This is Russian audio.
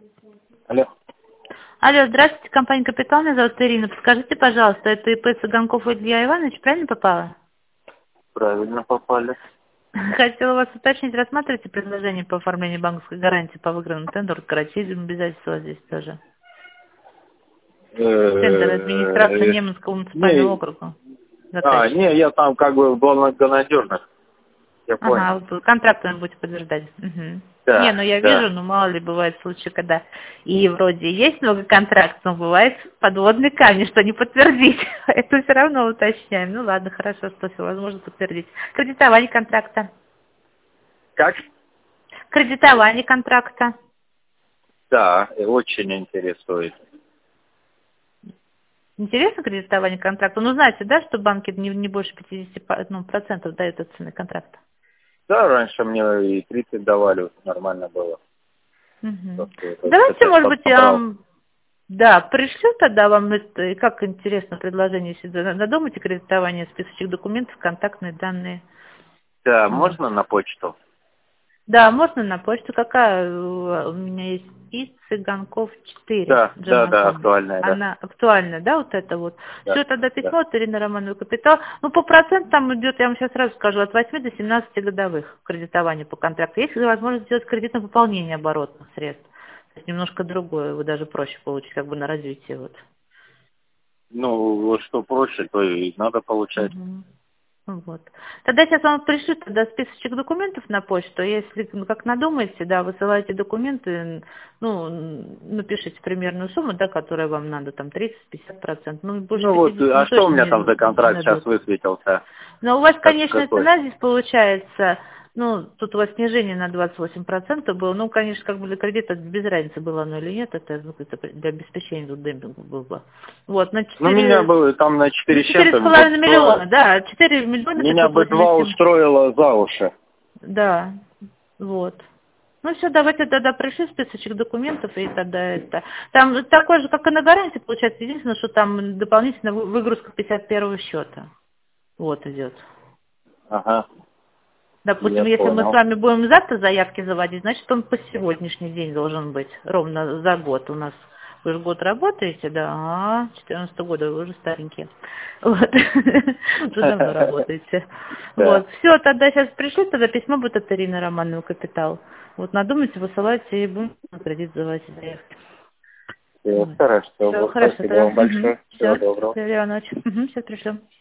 Алло. Алло, здравствуйте, компания «Капитал», меня зовут Ирина. Подскажите, пожалуйста, это ИП Цыганков Илья Иванович, правильно попала? Правильно попали. Хотела вас уточнить, рассматриваете предложение по оформлению банковской гарантии по выигранному тендеру, короче, обязательства здесь тоже. Тендер администрации Неманского муниципального Не, округа. Заказчик. не, я там как бы был многонадежных. Я понял. Ага, вы контракт он будете подтверждать. Угу. Не, ну Да, я вижу, да. ну мало ли бывает случаи, когда и вроде есть много контрактов, но бывает подводный камень, что не подтвердить. Это все равно уточняем. Ну ладно, хорошо, что все возможно подтвердить. Кредитование контракта. Как? Кредитование контракта. Да, очень интересует. Интересно кредитование контракта? Ну знаете, да, что банки не больше 50% процентов дают от цены контракта? Да, раньше мне и 30 давали, вот нормально было. Угу. Просто Давайте, это может чтоб быть, я собрал. вам, да, пришлю тогда вам это, и как интересно предложение, если надумаете кредитование, списочек документов, контактные данные. Да, Вот. можно на почту? Да, можно на почту. Какая у меня есть? И Цыганков 4, Да, да, да, Gmail.com. актуальная, да. Она актуальна, да, вот это вот? Да, Все, тогда да. письмо от Ирины Романовой «Капитал». Ну, по процентам идет, я вам сейчас сразу скажу, от 8 до 17 годовых кредитования по контракту. Есть возможность сделать кредитное пополнение оборотных средств. То есть немножко другое, вы даже проще получить, как бы на развитие. Вот. Ну, вот что проще, то и надо получать. Мгм. Вот. Тогда сейчас вам пришлю тогда списочек документов на почту. Если как надумаете, да, высылайте документы, ну, напишите примерную сумму, да, которая вам надо, там 30-50%. Ну, больше Ну вот, 50 а мы что у точно меня там за не контракт сейчас дадут. высветился? Но у вас конечная Какой? цена здесь получается, ну, тут у вас снижение на 28% было. Ну, конечно, как бы для кредита без разницы было оно или нет, это для обеспечения тут демпинг был бы. Вот, на Ну, меня 4 бы там на 4 с четыре с чем-то, половиной миллиона, да, 4 миллиона меня бы 2 587. устроило за уши. Да, вот. Ну все, давайте тогда пришли списочек документов, и тогда это... Там такой же, как и на гарантии, получается, единственное, что там дополнительно выгрузка 51-го счета. Вот идет. Ага, Допустим, я если мы с понял. вами будем завтра заявки заводить, значит, он по сегодняшний день должен быть, ровно за год у нас. Вы же год работаете, да? 14 года, вы уже старенькие. Вот. Уже давно работаете. Да. Вот. Все, тогда сейчас пришли, тогда письмо будет от Ирины Романовой «Капитал». Вот, надумайте, высылайте, и будем на кредит заводить заявки. Всё, Вот. хорошо. Все, Вот, хорошо, спасибо тогда. вам большое. Всего Все, доброго. Леонидович. Сейчас пришлем.